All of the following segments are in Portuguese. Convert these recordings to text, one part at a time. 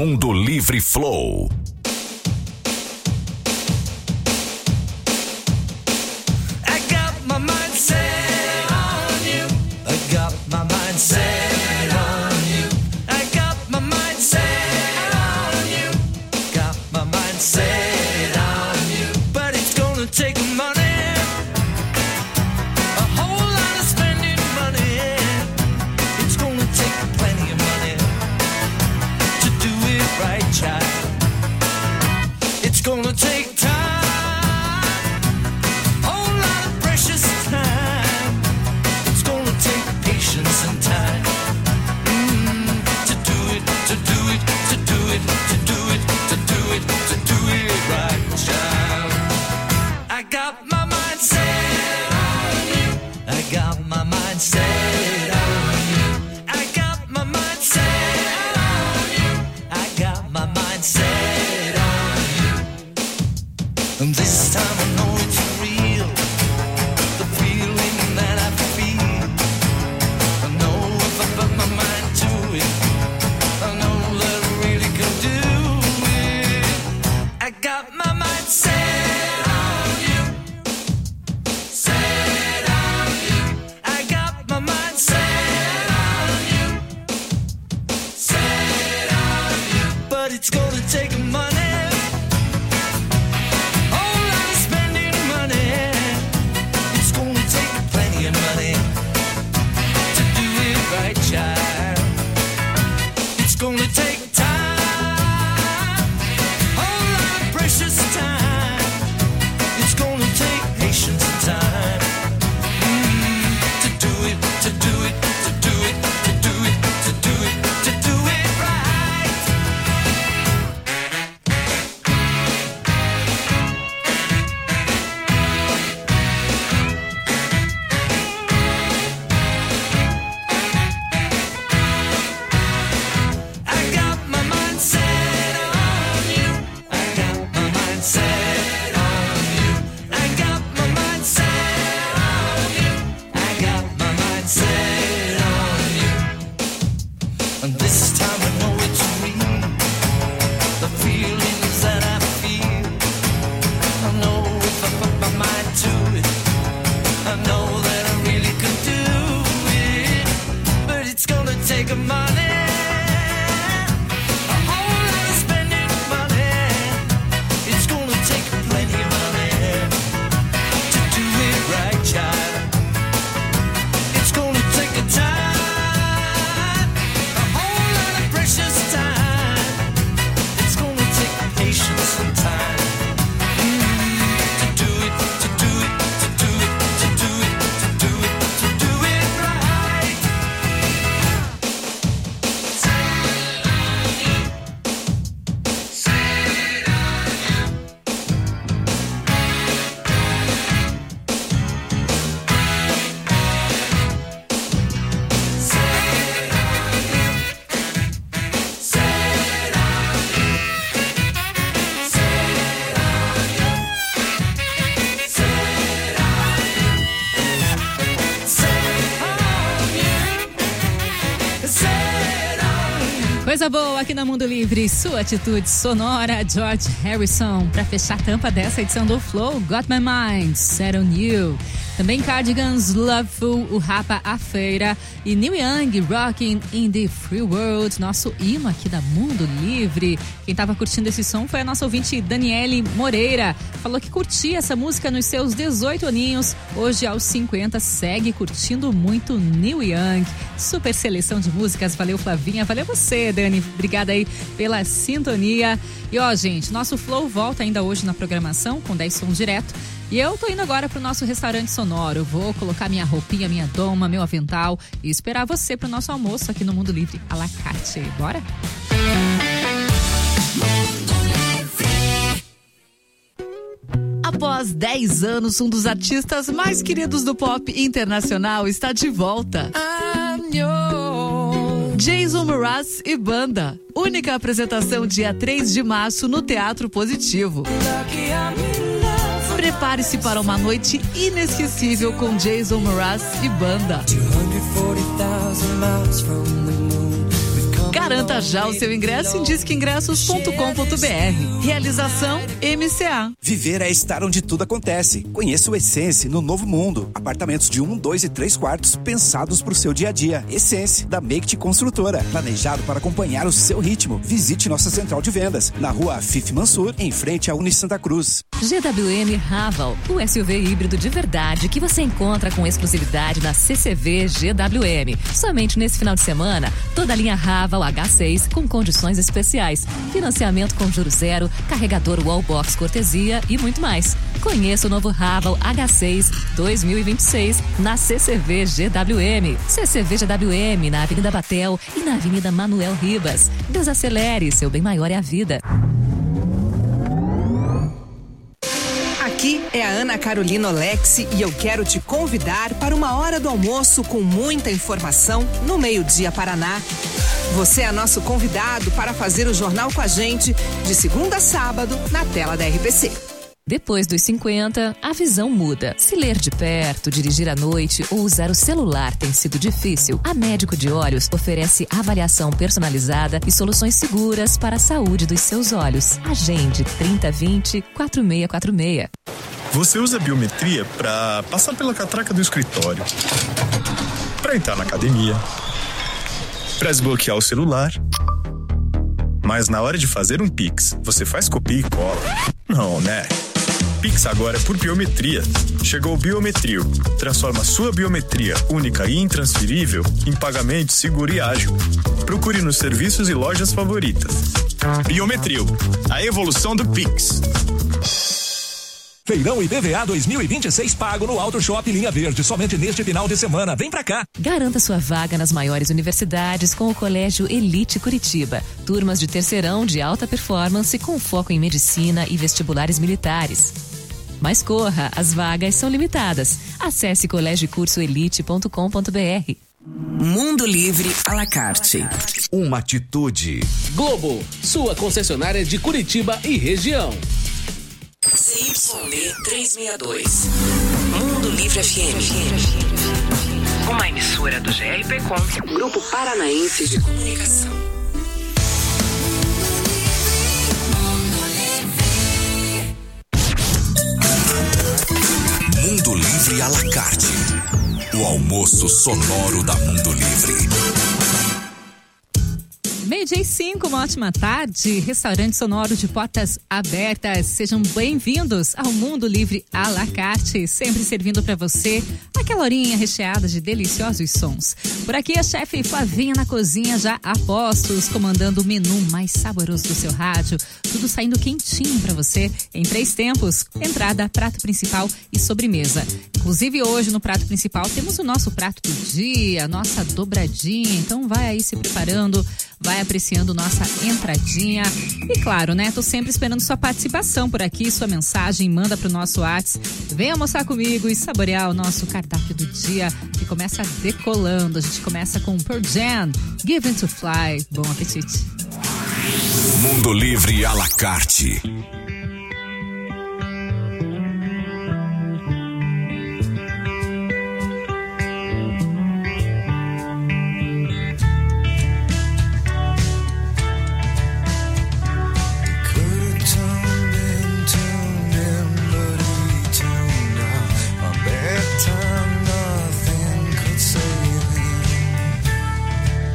Mundo Livre Flow. I got my mind set on you. I got my mind set on you. I got my mind set on you. Got my mind set on you. But it's gonna take money, a whole lot of spending money. It's gonna take plenty of money to do it right, child. It's gonna take time. Set on you. I got my mind set on you. I got my mind set on you. And this time I know it's real, the feeling that I feel. I know if I put my mind to it, I know that I really can do it. I got my mind set on you. Set on you. I got my mind set on you. Set on you. But it's gonna take money, whole lot of spending money. It's gonna take plenty of money to do it right, child. It's gonna take time, whole lot of precious time. It's gonna take patience and time. To do it, to do it, to do it, to do it, to do it, to do it right. I got my mind set on you. I got my mind set on you. I got my mind set on you. I got my mind set on you. And this time I know it's real, the feelings that I feel. I know if I put my mind to it, I know that I really can do it. But it's gonna take money, a whole lot of spending money. It's gonna take plenty of money to do it right, child. It's gonna take a time, a whole lot of precious time. It's gonna take patience and time. To do it, to do it, to do it, to do it, to do it, to do it right. Coisa boa aqui na Mundo Livre, sua atitude sonora, George Harrison, pra fechar a tampa dessa edição do Flow, Got My Mind, Set On You. Também Cardigans, Loveful, o Rapa A Feira e Neil Young, Rockin' in the Free World, nosso hino aqui da Mundo Livre. Quem tava curtindo esse som foi a nossa ouvinte Daniele Moreira. Falou que curtia essa música nos seus 18 aninhos, hoje aos 50 segue curtindo muito Neil Young. Super seleção de músicas, valeu Flavinha, valeu você Dani, obrigada aí pela sintonia. E ó gente, nosso Flow volta ainda hoje na programação com 10 sons direto. E eu tô indo agora pro nosso restaurante sonoro. Vou colocar minha roupinha, minha doma, meu avental e esperar você pro nosso almoço aqui no Mundo Livre à la carte. Bora? Após 10 anos, um dos artistas mais queridos do pop internacional está de volta. Jason Mraz e Banda. Única apresentação dia 3 de março no Teatro Positivo. Prepare-se para uma noite inesquecível com Jason Mraz e Banda. Garanta já o seu ingresso em disqueingressos.com.br. Realização MCA. Viver é estar onde tudo acontece. Conheça o Essence no Novo Mundo. Apartamentos de 1, 2 e 3 quartos pensados para o seu dia a dia. Essence, da Make Construtora. Planejado para acompanhar o seu ritmo. Visite nossa central de vendas na rua Afif Mansur, em frente à Uni Santa Cruz. GWM Raval, o SUV híbrido de verdade que você encontra com exclusividade na CCV GWM. Somente nesse final de semana, toda a linha Raval H6 com condições especiais. Financiamento com juros zero, carregador Wallbox cortesia e muito mais. Conheça o novo Raval H6 2026 na CCV GWM. CCV GWM na Avenida Batel e na Avenida Manuel Ribas. Desacelere, seu bem maior é a vida. Aqui é a Ana Carolina Olexi e eu quero te convidar para uma hora do almoço com muita informação no Meio-Dia Paraná. Você é nosso convidado para fazer o jornal com a gente de segunda a sábado na tela da RPC. Depois dos 50, a visão muda. Se ler de perto, dirigir à noite ou usar o celular tem sido difícil, a Médico de Olhos oferece avaliação personalizada e soluções seguras para a saúde dos seus olhos. Agende 3020-4646. Você usa biometria para passar pela catraca do escritório, para entrar na academia, para desbloquear o celular. Mas na hora de fazer um Pix, você faz copia e cola. Não, né? Pix agora é por biometria. Chegou o Biometrio. Transforma sua biometria única e intransferível em pagamento seguro e ágil. Procure nos serviços e lojas favoritas. Biometrio, a evolução do Pix. Feirão IPVA 2026 pago no Auto Shop Linha Verde, somente neste final de semana. Vem pra cá! Garanta sua vaga nas maiores universidades com o Colégio Elite Curitiba. Turmas de terceirão de alta performance com foco em medicina e vestibulares militares. Mas corra, as vagas são limitadas. Acesse colegiocursoelite.com.br. Mundo Livre à la carte. Uma atitude. Globo, sua concessionária de Curitiba e região. CYB 362. Mundo Livre FM. Uma emissora do GRPcom, Grupo Paranaense de Comunicação. Mundo Livre à la carte. O almoço sonoro da Mundo Livre. 12:05, uma ótima tarde. Restaurante sonoro de portas abertas. Sejam bem-vindos ao Mundo Livre à la carte, sempre servindo para você aquela horinha recheada de deliciosos sons. Por aqui a chefe Flavinha na cozinha, já a postos, comandando o menu mais saboroso do seu rádio. Tudo saindo quentinho para você em 3 tempos: entrada, prato principal e sobremesa. Inclusive hoje no prato principal temos o nosso prato do dia, nossa dobradinha. Então vai aí se preparando, vai apreciando nossa entradinha. E claro, né? Tô sempre esperando sua participação por aqui, sua mensagem, manda pro nosso WhatsApp. Vem almoçar comigo e saborear o nosso cardápio do dia, que começa decolando. A gente começa com Pearl Jam, Given to Fly. Bom apetite. Mundo Livre à la carte.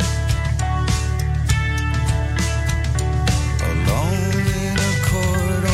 Alone in a corridor.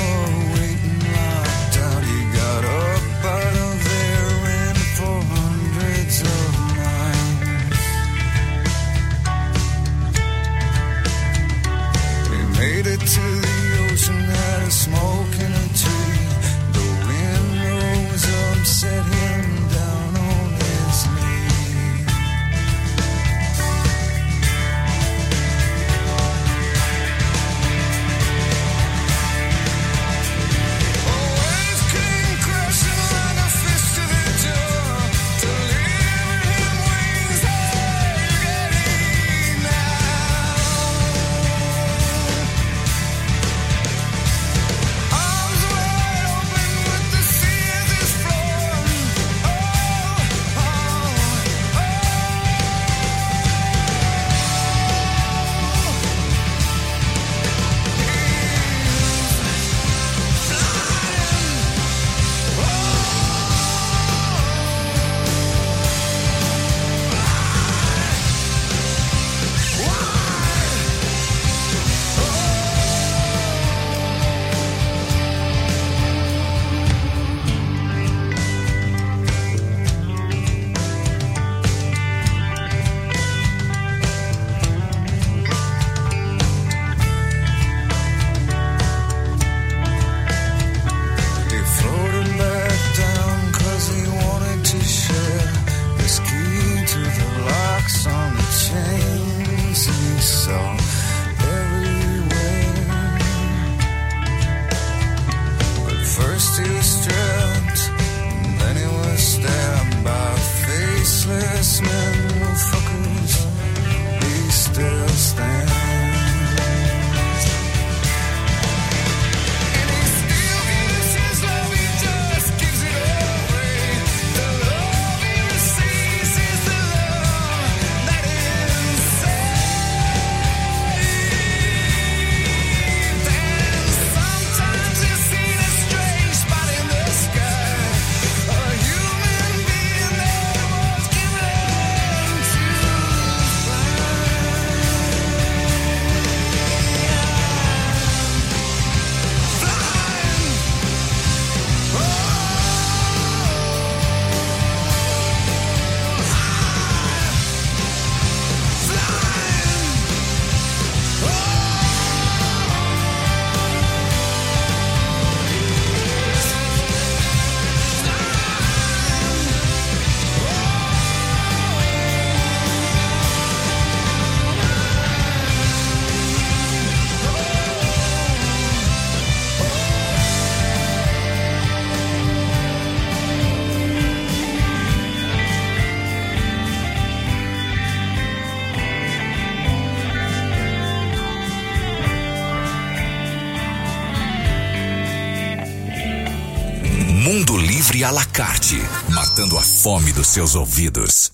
Livre à la carte, matando a fome dos seus ouvidos.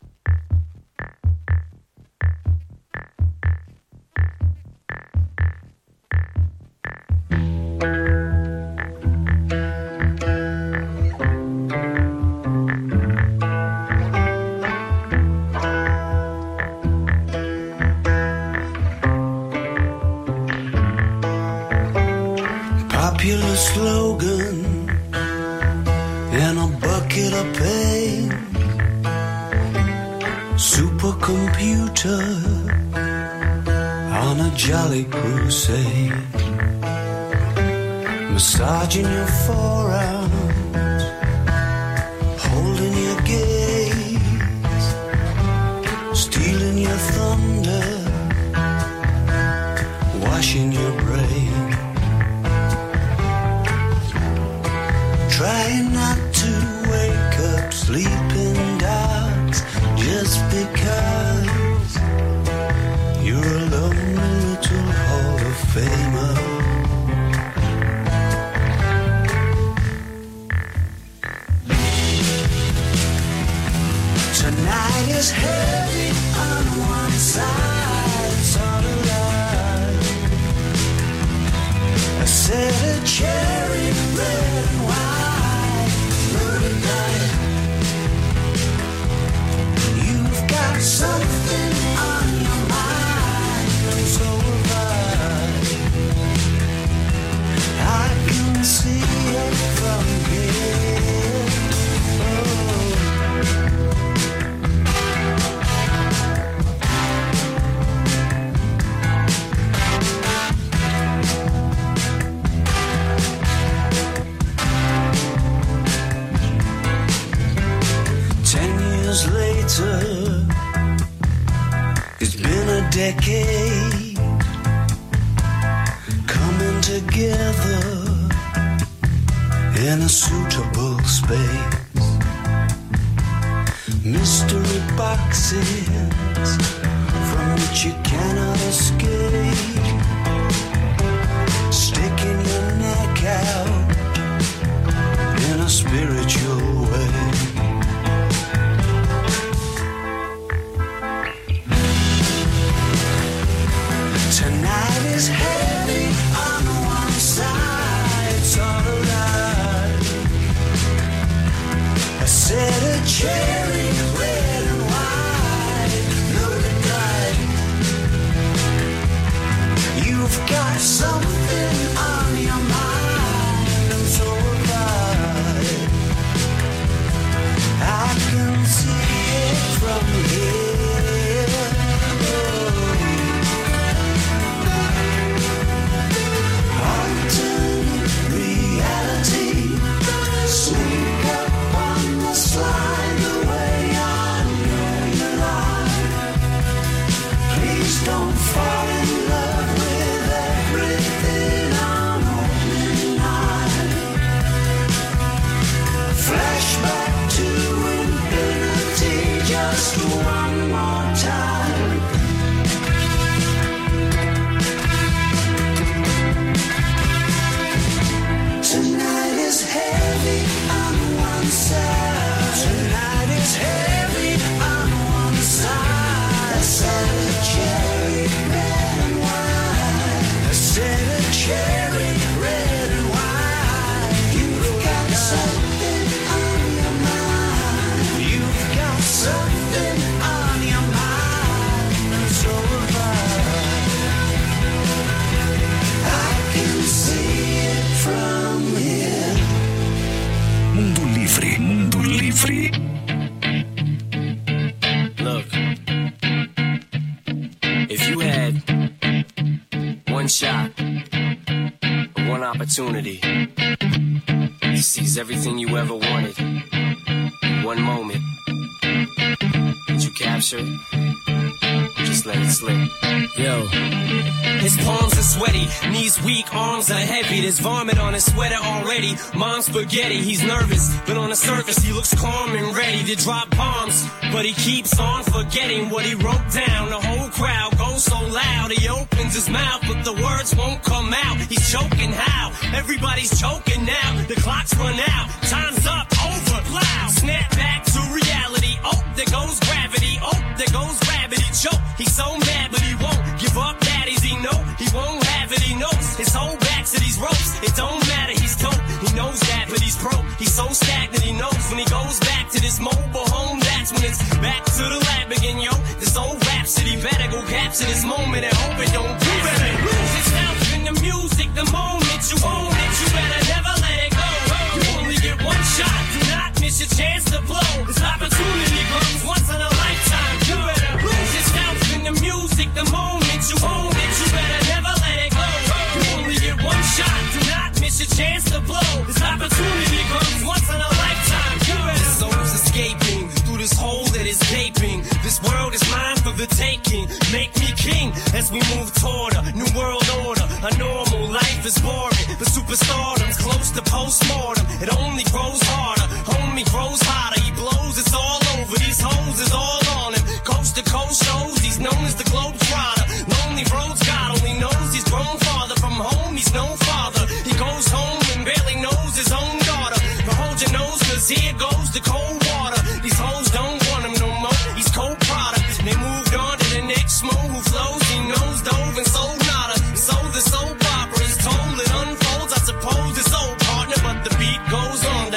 Popular slogan and a bucket of pain. Supercomputer on a jolly crusade. Massaging your forearms, holding your gaze, stealing your thunder, washing your brain. Trying not to wake up sleeping dogs just because you're a lonely little Hall of Famer. Tonight is heavy on one side, it's all alive. I said a cherry red and white. You've got something on your mind, and so have I can see it from here. Oh. 10 years later, it's been a decade, coming together in a suitable space. Mystery boxes from which you cannot escape, sticking your neck out in a spiritual way. Tonight is heavy on one side, it's all alive. I said a cherry red and white, loaded bright. You've got something on your mind, and so have I can see it from here. Sneak up on the slide the way I know you lie. Please don't fall in love with everything on opening night. Flashback to infinity just one more time. Tonight is heavy on one side. Tonight is heavy on one side. I said a cherry red and white. I said a cherry red and white. You've got something on your mind. You've got something on your mind. And so have I can see it from here. Mundo Livre, Mundo Livre. Look, if you had one shot, one opportunity to seize everything you ever wanted, one moment, did you capture it? Just Just let it slip. Yo. His palms are sweaty, knees weak, arms are heavy. There's vomit on his sweater already. Mom's spaghetti, he's nervous, but on the surface he looks calm and ready to drop bombs. But he keeps on forgetting what he wrote down. The whole crowd goes so loud, he opens his mouth, but the words won't come out. He's choking how? Everybody's choking now. The clock's run out, time's up, over, loud. Snap back to reality. Oh, there goes gravity. Oh, there goes gravity. Choke. He's so mad, but he won't give up. Daddies, he know he won't have it. He knows his whole back to these ropes. It don't matter. He's dope. He knows that, but he's broke. He's so stagnant. He knows when he goes back to this mobile home. That's when it's back to the lab again, yo. This old rhapsody better go capture this moment and hope it don't. You better lose yourself in the music. The moment you own it, you better never let it go. You only get one shot. Do not miss your chance to blow. This opportunity comes once in a lifetime. You better lose yourself in the music. The moment you own it, you better never let it go. You only get one shot. Do not miss your chance to blow. This opportunity comes once in a lifetime. You better. This soul's escaping through this hole that is gaping. This world is mine for the taking. Make me king as we move toward a new world order. A normal life is boring, but superstardom's close to postmortem. It only grows harder, homie grows hotter. He blows, it's all over. These hoes is all on him. Coast to coast shows, he's known as the Globetrotter. Lonely roads, God only knows he's grown farther from home. He's no father. He goes home and barely knows his own daughter. But hold your nose, cause here goes the cold water. These hoes don't want him no more. He's cold product. They moved on to the next mo who flows. He knows dove and sold nada. So the soap opera is told. It unfolds. I suppose it's old partner, but the beat goes on.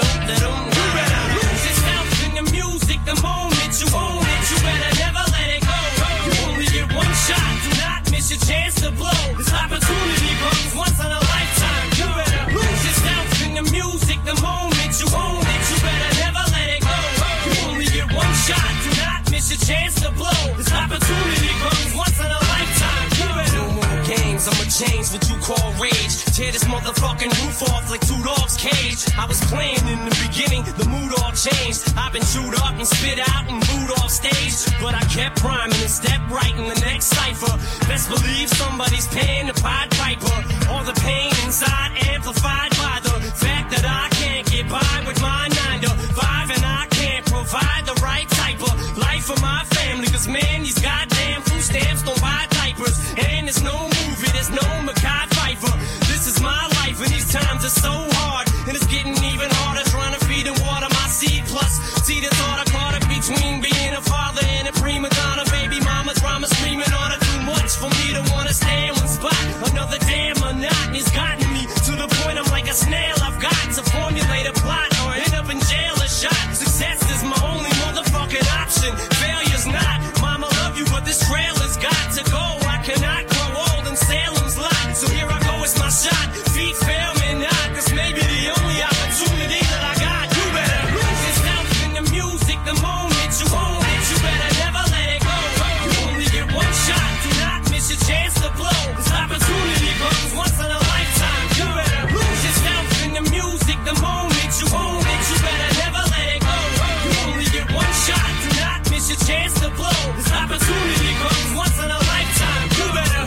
You better lose yourself in the music. The moment you own it, you better never let it go. You only get one shot. Do not miss your chance to blow. This opportunity comes once in a lifetime. You better lose yourself in the music. The moment you own it, you better never let it go. You only get one shot. Do not miss your chance to blow. This opportunity comes once in a lifetime. You better. No more games. I'ma change what you call rage. Tear this motherfucking roof off like two dogs' cage. I was playing in the beginning, the mood all changed. I've been chewed up and spit out and booed off stage, but I kept rhyming and stepped right in the next cipher. Best believe somebody's paying the Pied Piper. All the pain inside amplified by the fact that I can't get by with my 9 to 5, and I can't provide the right type of life for my family. Cause man, these goddamn food stamps don't buy diapers, and there's no movie, there's no Mackay Pfeiffer. This is my life and these times are so hard, and it's getting even harder trying to feed and water my seed. Plus, see the thought I caught up between being a father and a prima donna. Baby mama drama screaming on her too much for me to wanna stay in one spot. Another damn monotony's gotten me to the point I'm like a snail. I've got to formulate a plot or end up in jail or shot. Success is my only motherfucking option. Failure's not. Mama love you, but this trailer's got to go. I cannot grow old in Salem's lot. So here I go, it's my shot. Feet fail me not. This may be the only opportunity that I got. You better lose yourself in the music. The moment you own it, you better never let it go. You only get one shot. Do not miss your chance to blow. This opportunity comes once in a lifetime. You better lose yourself in the music. The moment you own it, you better never let it go. You only get one shot. Do not miss your chance to blow. This opportunity comes once in a lifetime. You better.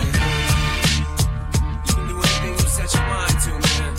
You can do anything you set your mind to, man.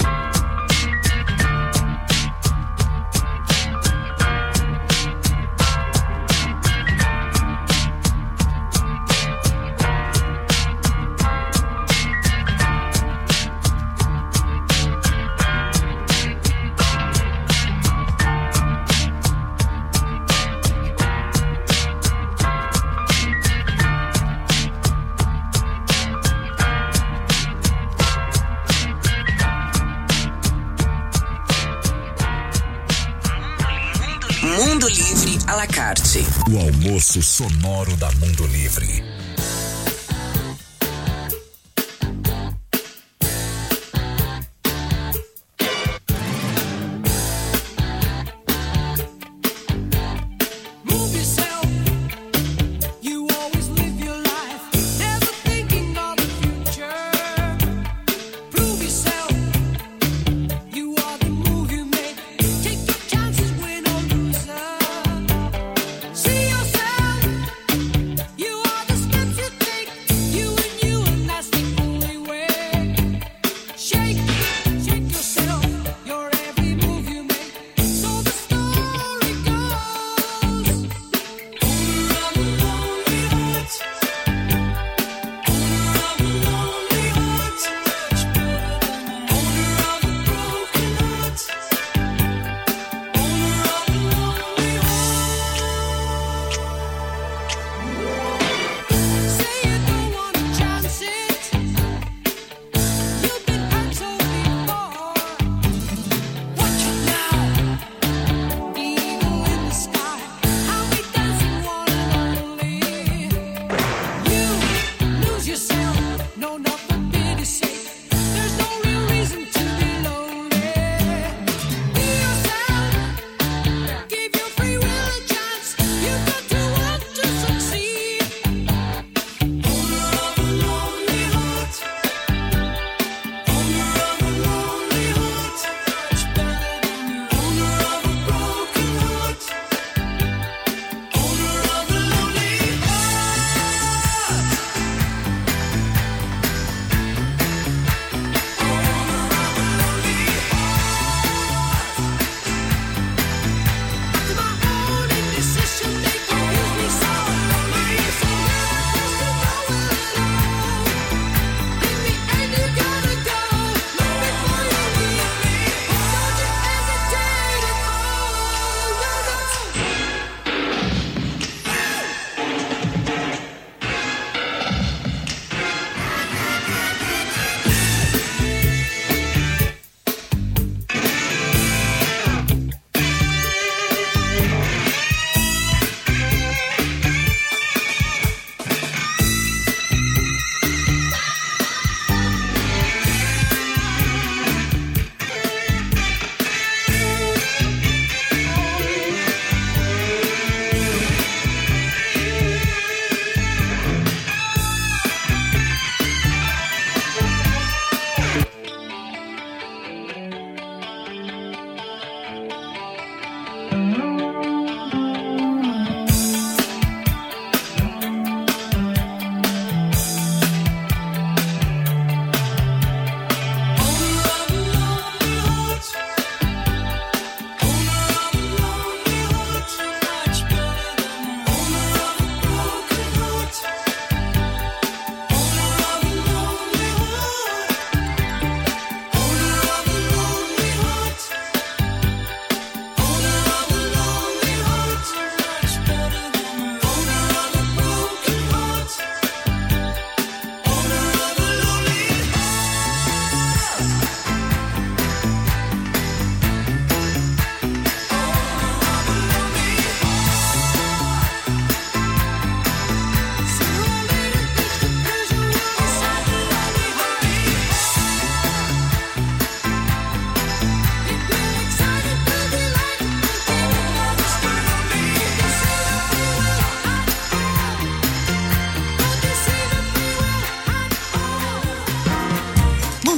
Mundo Livre à la carte. O almoço sonoro da Mundo Livre. Move yourself. You always live your life, never thinking of the future. Prove yourself. You are the move you make. Take your chances, win or lose. See yourself. You are the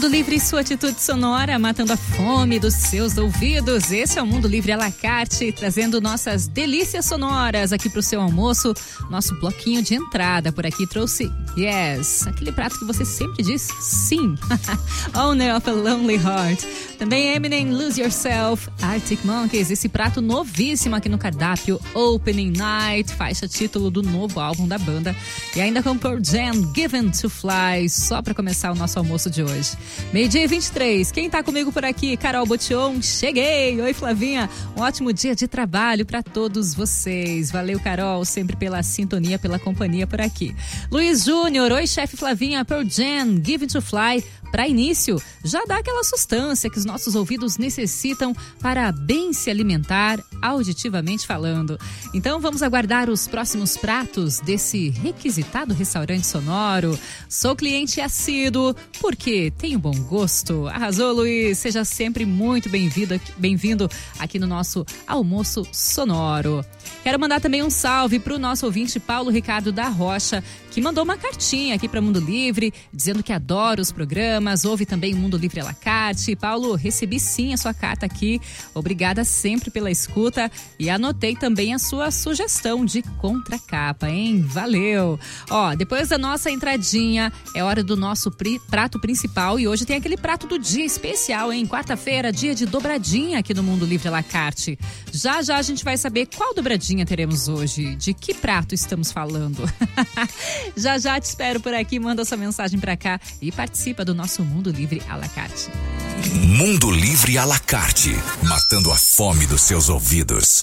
Mundo Livre, sua atitude sonora, matando a fome dos seus ouvidos. Esse é o Mundo Livre à la carte, trazendo nossas delícias sonoras aqui pro seu almoço. Nosso bloquinho de entrada por aqui trouxe Yes, aquele prato que você sempre diz sim. Owner of a Lonely Heart. Também Eminem, Lose Yourself. Arctic Monkeys, esse prato novíssimo aqui no cardápio, Opening Night, faixa título do novo álbum da banda. E ainda com Pearl Jam, Given to Fly, só pra começar o nosso almoço de hoje. Meio-dia e 23, quem tá comigo por aqui? Carol Botion, cheguei! Oi, Flavinha, um ótimo dia de trabalho pra todos vocês. Valeu, Carol, sempre pela sintonia, pela companhia por aqui. Luiz Júnior, oi, chefe Flavinha, Pearl Jam, Given to Fly. Para início, já dá aquela sustância que os nossos ouvidos necessitam para bem se alimentar, auditivamente falando. Então vamos aguardar os próximos pratos desse requisitado restaurante sonoro. Sou cliente assíduo porque tenho bom gosto. Arrasou, Luiz. Seja sempre muito bem-vindo aqui no nosso almoço sonoro. Quero mandar também um salve para o nosso ouvinte Paulo Ricardo da Rocha, que mandou uma cartinha aqui para Mundo Livre, dizendo que adora os programas, ouve também o Mundo Livre à la carte. Paulo, recebi sim a sua carta aqui, obrigada sempre pela escuta e anotei também a sua sugestão de contracapa, hein? Valeu! Ó, depois da nossa entradinha, é hora do nosso prato principal e hoje tem aquele prato do dia especial, hein? Quarta-feira, dia de dobradinha aqui no Mundo Livre à la carte. Já a gente vai saber qual dobradinha teremos hoje, de que prato estamos falando. Já te espero por aqui, manda sua mensagem pra cá e participa do nosso Mundo Livre à la carte. Mundo Livre à la carte, matando a fome dos seus ouvidos.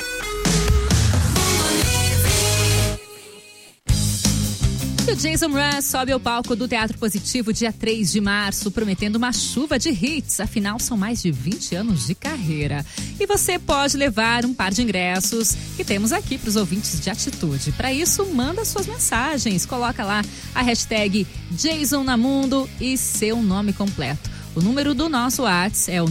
E o Jason Mraz sobe ao palco do Teatro Positivo dia 3 de março, prometendo uma chuva de hits. Afinal, são mais de 20 anos de carreira. E você pode levar um par de ingressos que temos aqui para os ouvintes de Atitude. Para isso, manda suas mensagens. Coloca lá a hashtag JasonNamundo e seu nome completo. O número do nosso WhatsApp é o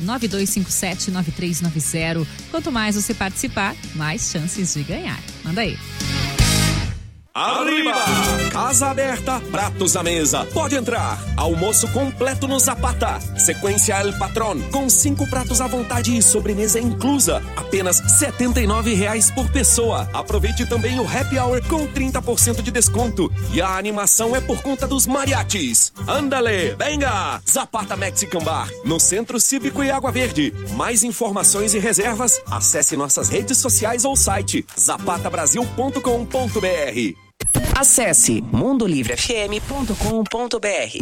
992579390. Quanto mais você participar, mais chances de ganhar. Manda aí. Arriba! Casa aberta, pratos à mesa. Pode entrar. Almoço completo no Zapata. Sequência El Patrón, com 5 pratos à vontade e sobremesa inclusa. Apenas R$ 79,00 por pessoa. Aproveite também o Happy Hour com 30% de desconto. E a animação é por conta dos mariachis. Andale, venga! Zapata Mexican Bar, no Centro Cívico e Água Verde. Mais informações e reservas, acesse nossas redes sociais ou site zapatabrasil.com.br. Acesse mundolivrefm.com.br.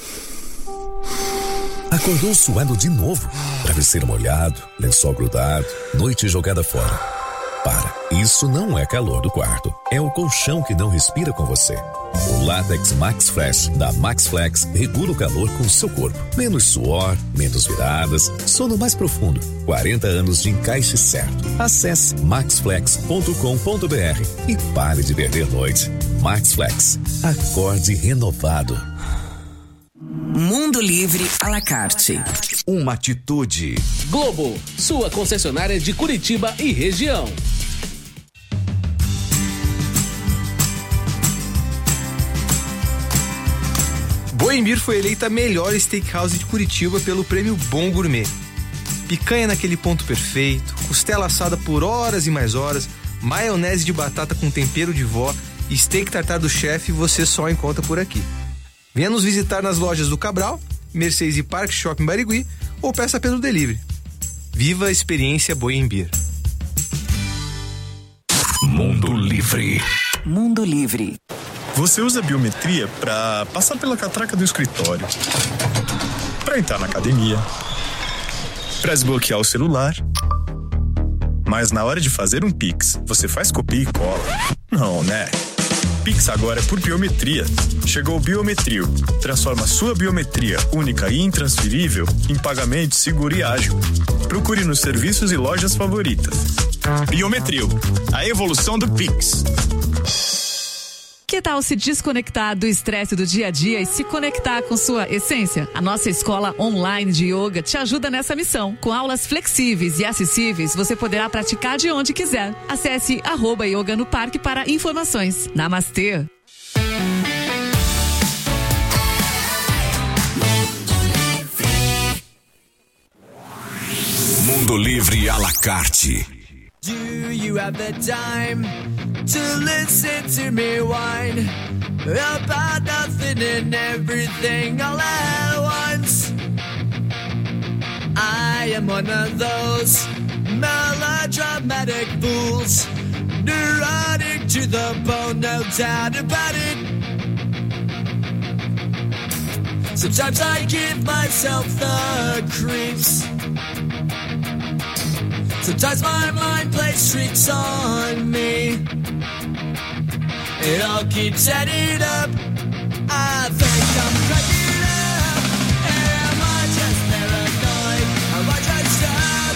Acordou suado de novo? Travesseiro molhado, lençol grudado, noite jogada fora. Para, isso não é calor do quarto. É o colchão que não respira com você. O Látex Max Fresh da Max Flex regula o calor com o seu corpo. Menos suor, menos viradas, sono mais profundo. 40 anos de encaixe certo. Acesse maxflex.com.br e pare de perder noite. Max Flex, acorde renovado. Mundo Livre à la carte. Uma atitude. Globo, sua concessionária de Curitiba e região. Boemir foi eleita a melhor steakhouse de Curitiba pelo prêmio Bom Gourmet. Picanha naquele ponto perfeito, costela assada por horas e mais horas, maionese de batata com tempero de vó e steak tartar do chefe você só encontra por aqui. Venha nos visitar nas lojas do Cabral, Mercedes e Parque Shopping Barigui ou peça pelo delivery. Viva a experiência Boemir. Mundo Livre. Mundo Livre. Você usa biometria para passar pela catraca do escritório, para entrar na academia, para desbloquear o celular. Mas na hora de fazer um Pix, você faz copia e cola. Não, né? Pix agora é por biometria. Chegou o Biometrio. Transforma sua biometria única e intransferível em pagamento seguro e ágil. Procure nos serviços e lojas favoritas. Biometrio, a evolução do Pix. Que tal se desconectar do estresse do dia a dia e se conectar com sua essência? A nossa escola online de yoga te ajuda nessa missão. Com aulas flexíveis e acessíveis, você poderá praticar de onde quiser. Acesse @yoga no parque para informações. Namastê! Mundo Livre à la carte. Do you have the time to listen to me whine about nothing and everything all at once? I am one of those melodramatic fools, neurotic to the bone, no doubt about it. Sometimes I give myself the creeps. Sometimes my mind plays tricks on me. It all keeps adding up. I think I'm cracking up. Am I just paranoid? Am I just up?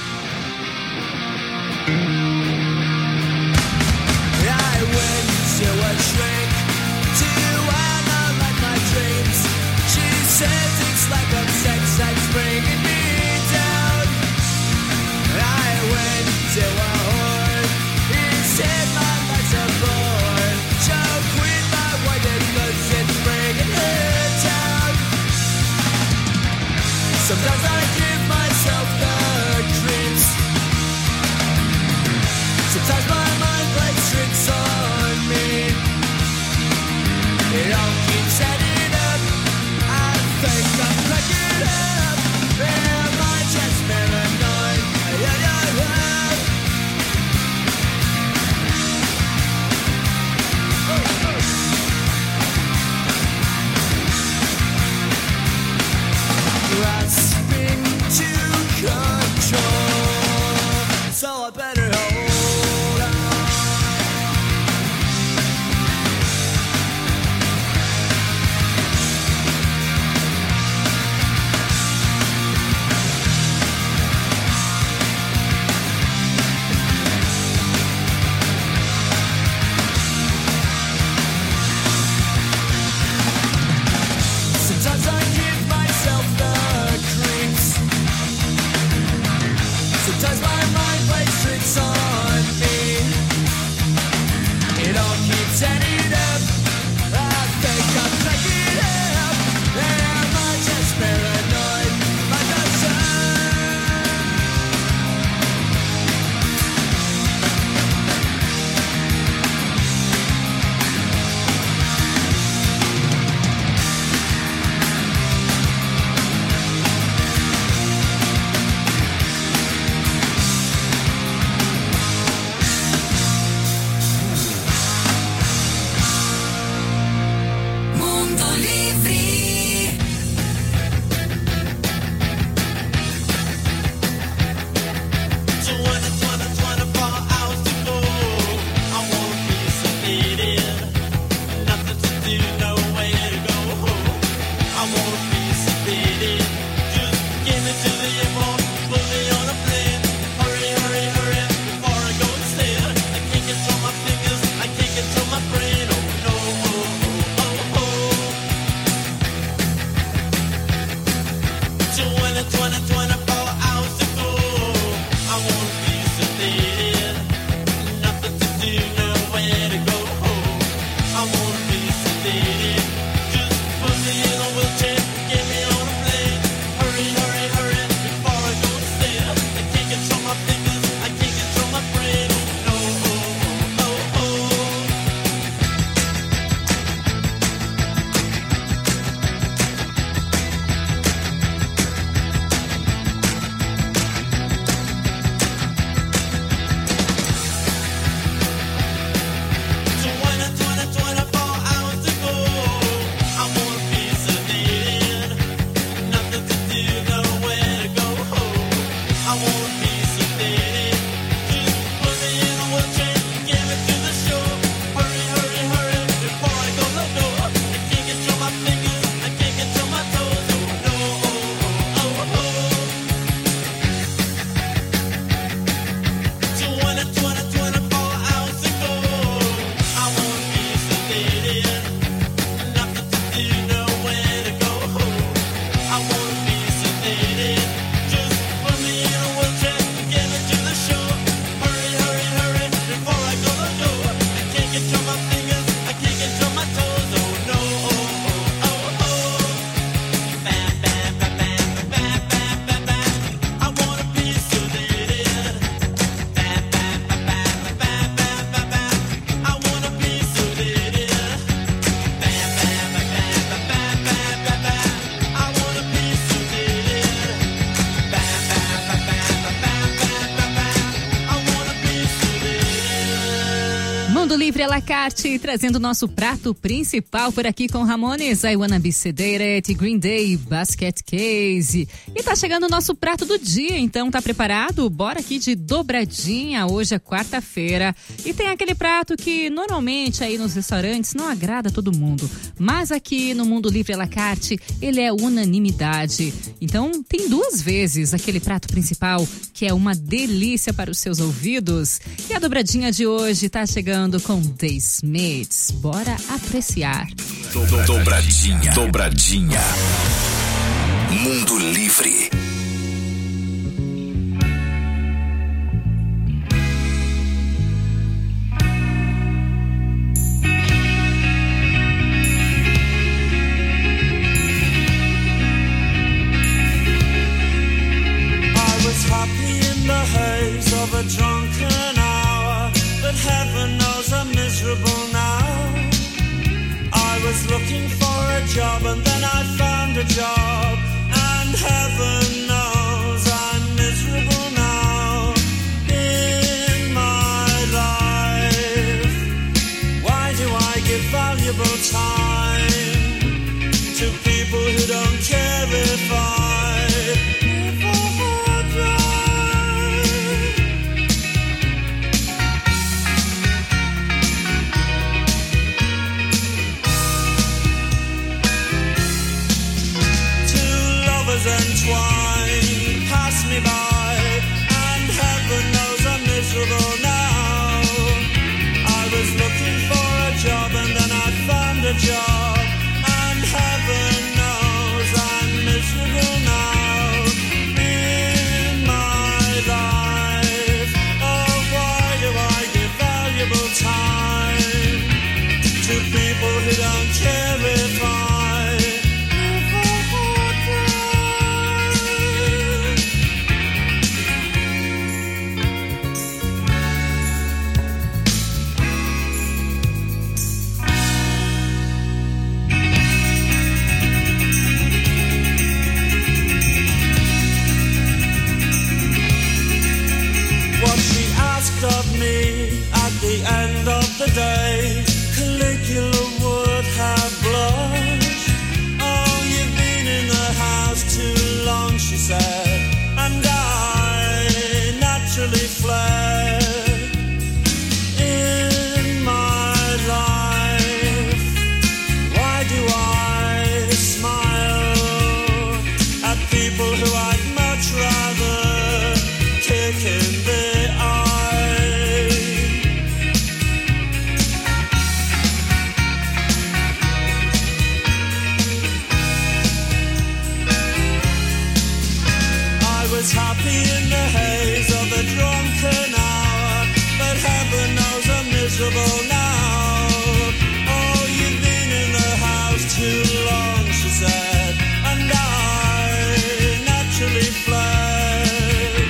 I went to a shrink to analyze my dreams. She said it's like a sex that's bringing me down. I went to a whore. He said my life's a bore. So quit my white and looks and bring it Mundo Livre à la carte, trazendo o nosso prato principal por aqui com Ramones, I Wanna Be Sedated, Green Day, Basket Case. E tá chegando o nosso prato do dia, então tá preparado? Bora aqui de dobradinha, hoje é quarta-feira. E tem aquele prato que normalmente aí nos restaurantes não agrada a todo mundo. Mas aqui no Mundo Livre à la carte, ele é unanimidade. Então tem duas vezes aquele prato principal que é uma delícia para os seus ouvidos. E a dobradinha de hoje tá chegando com The Smiths. Bora apreciar. Dobradinha. Mundo Livre. I was happy in the haze of a drunken hour, but heaven knows I'm miserable now. I was looking for a job and then I found a job, and heaven knows I'm miserable now. In my life, why do I give valuable time to people who don't care if I entwine, pass me by, and heaven knows I'm miserable now. I was looking for a job and then I found a job, and heaven knows I'm miserable now. In my life, oh why do I give valuable time to people who don't care if I of me at the end of the day, Caligula would have blushed. Oh, you've been in the house too long, she said, and I naturally fled. In my life, why do I smile at people who I'd much rather kick in the eye? Happy in the haze of a drunken hour, but heaven knows I'm miserable now. Oh, you've been in the house too long, she said, and I naturally fled.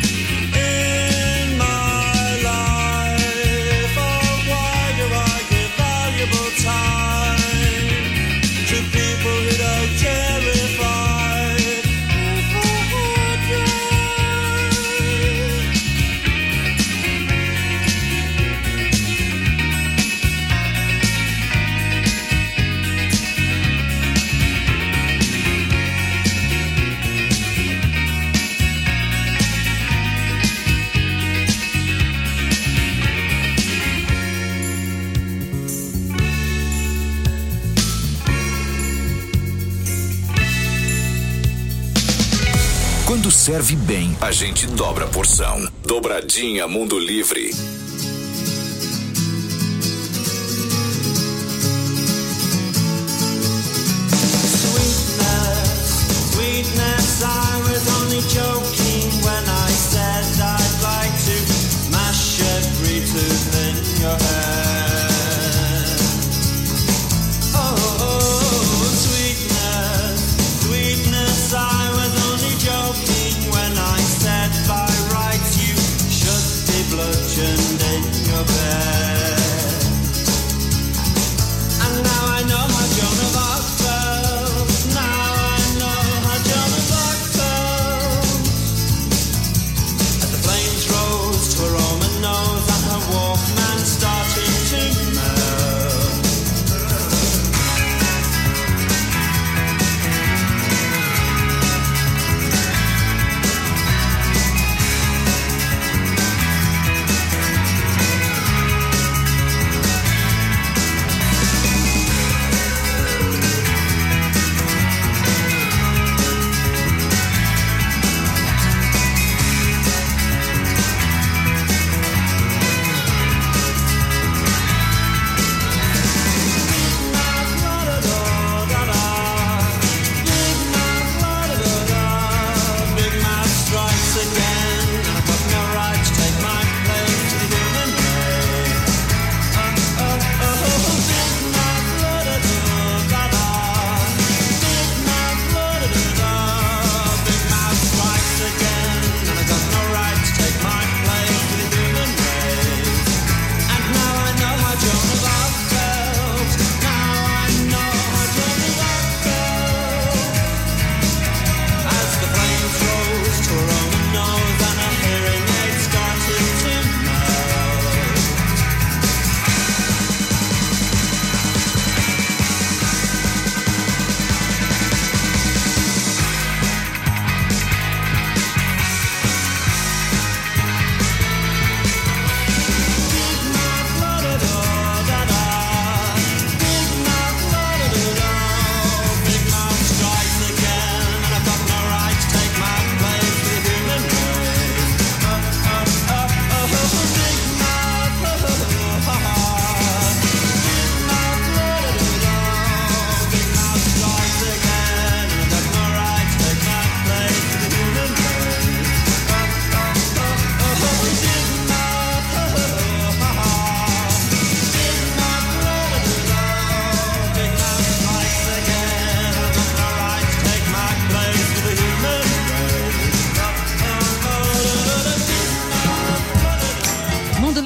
In my life, oh, why do I give valuable time to people who don't care if I Quando serve bem, a gente dobra a porção. Dobradinha Mundo Livre. Sweetness, I was only joking when I said I'd like to mash every tooth in your head. Oh, sweetness, sweetness, I was only joking when I said by rights you should be bludgeoned in your bed. And now I know how Joan of Arc felt. Now I know how Joan of Arc felt. As the flames rose to a Roman nose and her Walkman starting to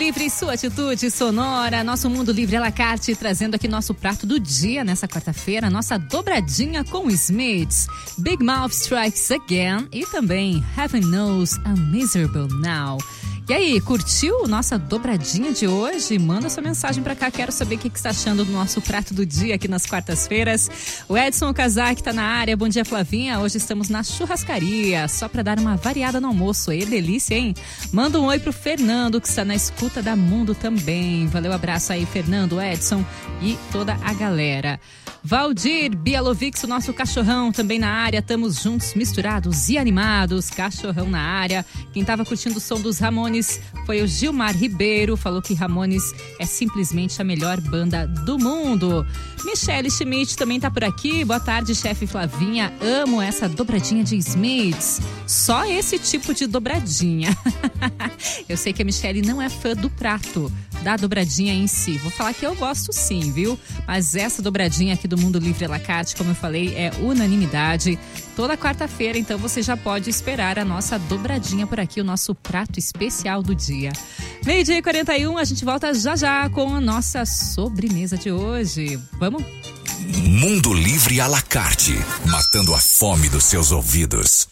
Livre, sua atitude sonora, nosso Mundo Livre à la carte, trazendo aqui nosso prato do dia nessa quarta-feira, nossa dobradinha com Smiths, Big Mouth Strikes Again e também Heaven Knows I'm Miserable Now. E aí, curtiu nossa dobradinha de hoje? Manda sua mensagem pra cá, quero saber o que você está achando do nosso prato do dia aqui nas quartas-feiras. O Edson Okazaki tá na área, bom dia Flavinha, hoje estamos na churrascaria, só pra dar uma variada no almoço, e delícia, hein? Manda um oi pro Fernando, que está na escuta da Mundo também. Valeu, abraço aí Fernando, Edson e toda a galera. Valdir Bialovic, o nosso cachorrão também na área, estamos juntos, misturados e animados, cachorrão na área. Quem tava curtindo o som dos Ramones foi o Gilmar Ribeiro, falou que Ramones é simplesmente a melhor banda do mundo. Michele Schmidt também tá por aqui, boa tarde chefe Flavinha, amo essa dobradinha de Smiths, só esse tipo de dobradinha. Eu sei que a Michele não é fã do prato, da dobradinha em si, vou falar que eu gosto sim, viu? Mas essa dobradinha aqui do Mundo Livre à la carte, como eu falei, é unanimidade. Toda quarta-feira, então você já pode esperar a nossa dobradinha por aqui, o nosso prato especial do dia. 12h41, a gente volta já já com a nossa sobremesa de hoje. Vamos? Mundo Livre à la carte, matando a fome dos seus ouvidos.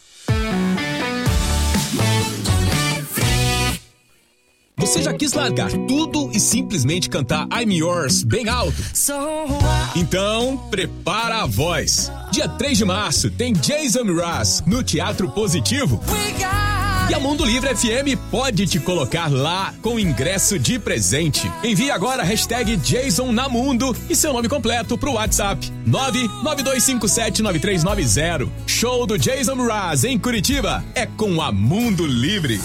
Você já quis largar tudo e simplesmente cantar I'm Yours bem alto? Então, prepara a voz. Dia 3 de março tem Jason Mraz no Teatro Positivo. E a Mundo Livre FM pode te colocar lá com ingresso de presente. Envie agora a hashtag Jason na Mundo e seu nome completo pro WhatsApp 992579390. Show do Jason Mraz em Curitiba é com a Mundo Livre.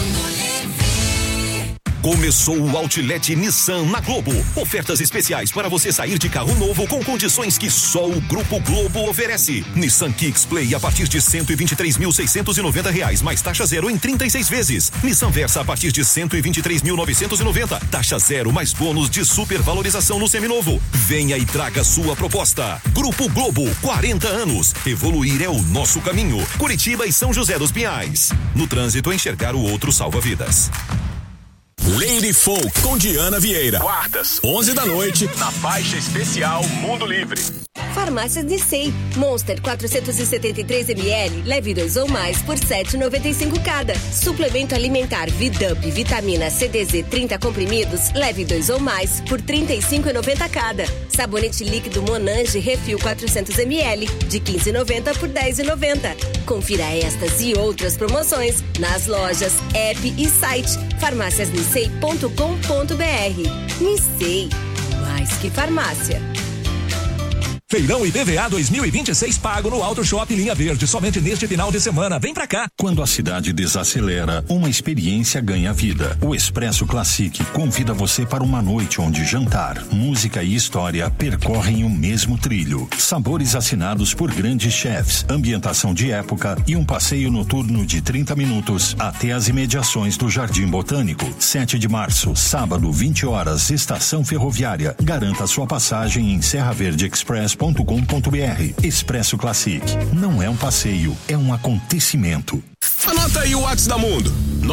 Começou o Outlet Nissan na Globo. Ofertas especiais para você sair de carro novo com condições que só o Grupo Globo oferece. Nissan Kicks Play a partir de R$123.690, mais taxa zero em 36 vezes. Nissan Versa a partir de R$123.990, taxa zero mais bônus de supervalorização no seminovo. Venha e traga sua proposta. Grupo Globo, 40 anos. Evoluir é o nosso caminho. Curitiba e São José dos Pinhais. No trânsito, enxergar o outro salva vidas. Lady Folk com Diana Vieira. Quartas, 11 da noite, na faixa especial Mundo Livre. Farmácias Nissei. Monster 473 ml, leve 2 ou mais por R$7,95 cada. Suplemento alimentar Vidup vitamina CDZ 30 comprimidos, leve 2 ou mais por R$35,90 cada. Sabonete líquido Monange Refil 400 ml, de R$15,90 por R$10,90. Confira estas e outras promoções nas lojas, app e site farmáciasnissei.com.br. Nissei, mais que farmácia. Feirão IPVA 2026 pago no Auto Shop Linha Verde, somente neste final de semana. Vem pra cá. Quando a cidade desacelera, uma experiência ganha vida. O Expresso Classic convida você para uma noite onde jantar, música e história percorrem o mesmo trilho. Sabores assinados por grandes chefs, ambientação de época e um passeio noturno de 30 minutos até as imediações do Jardim Botânico. 7 de março, sábado, 20 horas, Estação Ferroviária. Garanta sua passagem em serraverdeexpress.com.br. Expresso Classic. Não é um passeio, é um acontecimento. Anota aí o WhatsApp da Mundo.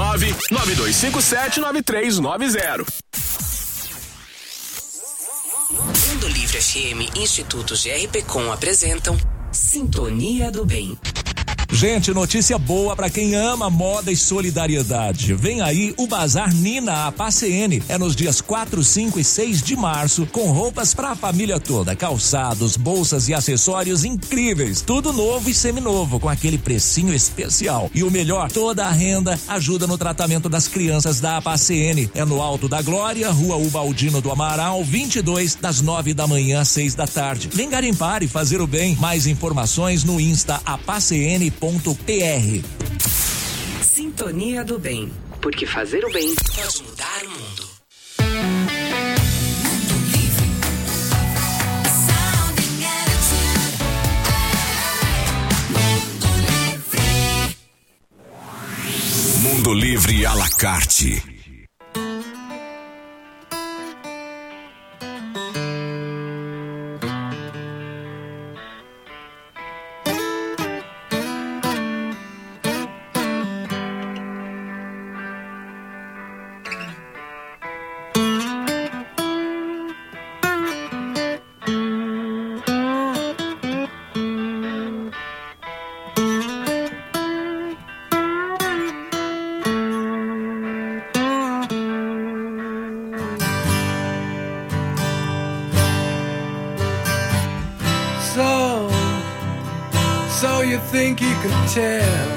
992579390. Mundo Livre FM, Instituto GRPcom apresentam Sintonia do Bem. Gente, notícia boa pra quem ama moda e solidariedade. Vem aí o Bazar Nina APACN. É nos dias 4, 5 e 6 de março, com roupas pra família toda, calçados, bolsas e acessórios incríveis. Tudo novo e seminovo, com aquele precinho especial. E o melhor, toda a renda ajuda no tratamento das crianças da APACN. É no Alto da Glória, Rua Ubaldino do Amaral, 22, das 9 da manhã às 6 da tarde. Vem garimpar e fazer o bem. Mais informações no Insta apacn.pr. Sintonia do Bem, porque fazer o bem pode mudar o mundo. Mundo Livre à la carte. you think you can tell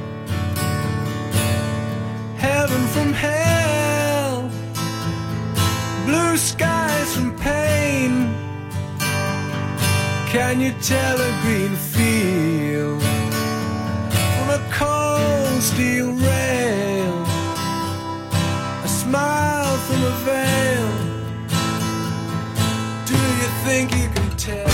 heaven from hell, blue skies from pain? Can you tell a green field from a cold steel rail, a smile from a veil? Do you think you can tell?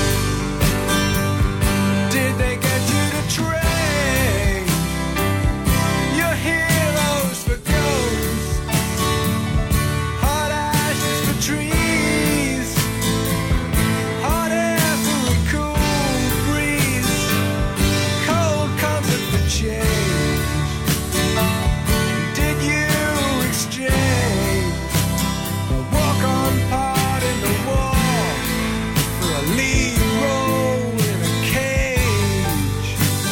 Did they get you to trade your heroes for ghosts, hot ashes for trees, hot air for a cool breeze, cold comfort for change? Did you exchange a walk-on part in the war for a lead role in a cage?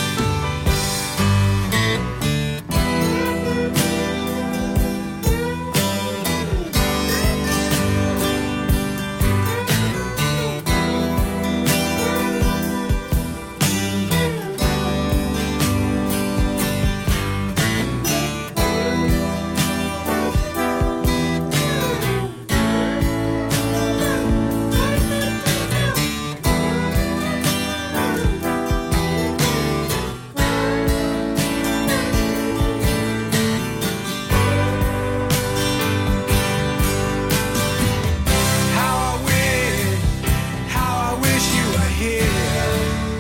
How I wish you were here.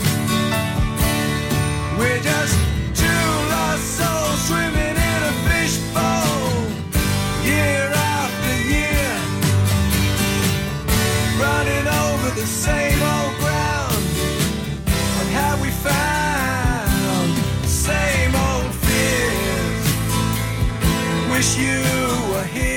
We're just two lost souls swimming in a fishbowl, year after year, running over the same old ground. And have we found the same old fears? Wish you were here.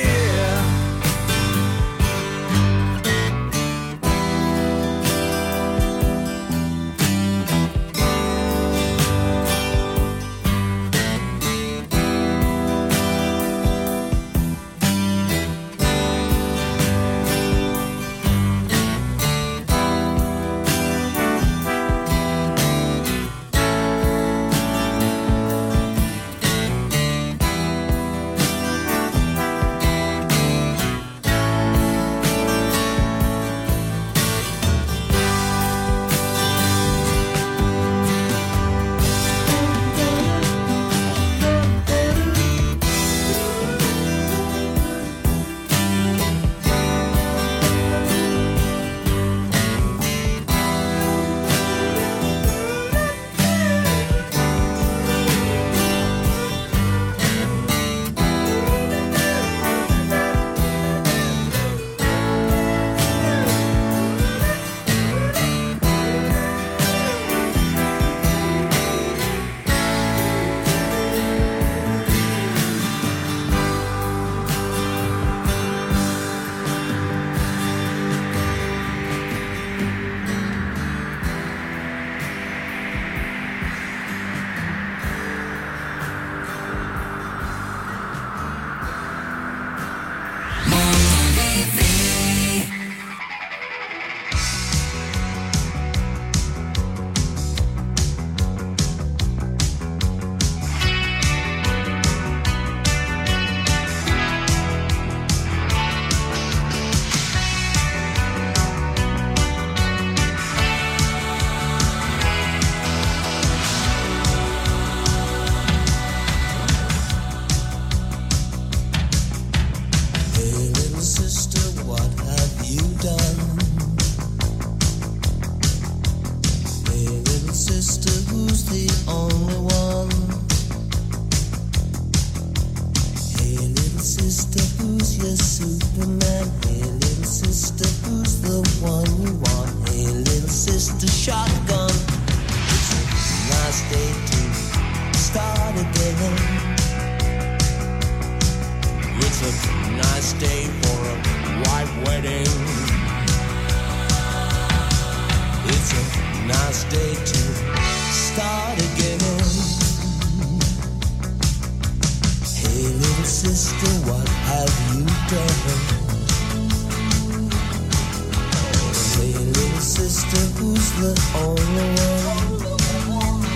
Hey, little sister, who's the only one?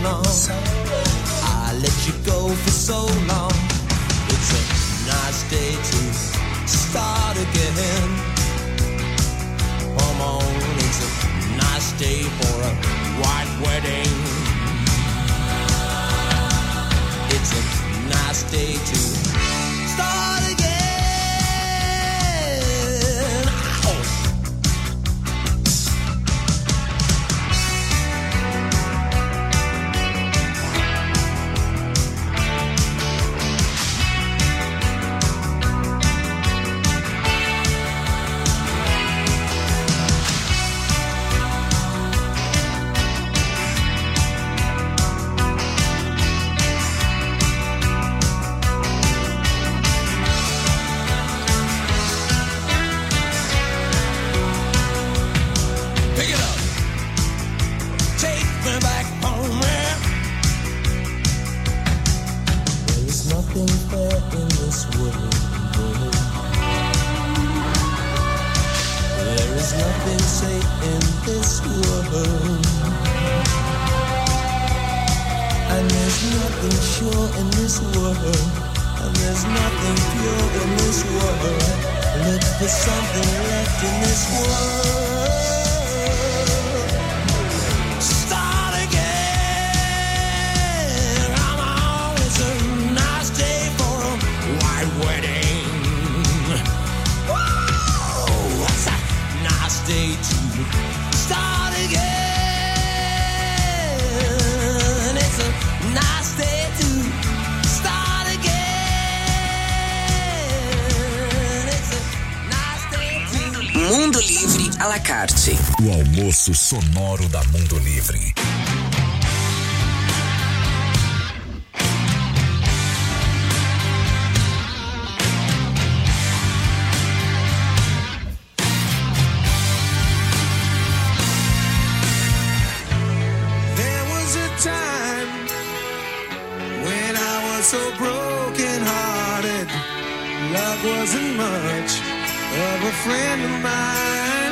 long. I let you go for so long. It's a nice day to start again. Come on, it's a nice day for a white wedding. It's a nice day to start again. Oh. Mundo Livre à la carte. O almoço sonoro da Mundo Livre. There was a time when I was so broken hearted. Love wasn't much of a friend of mine.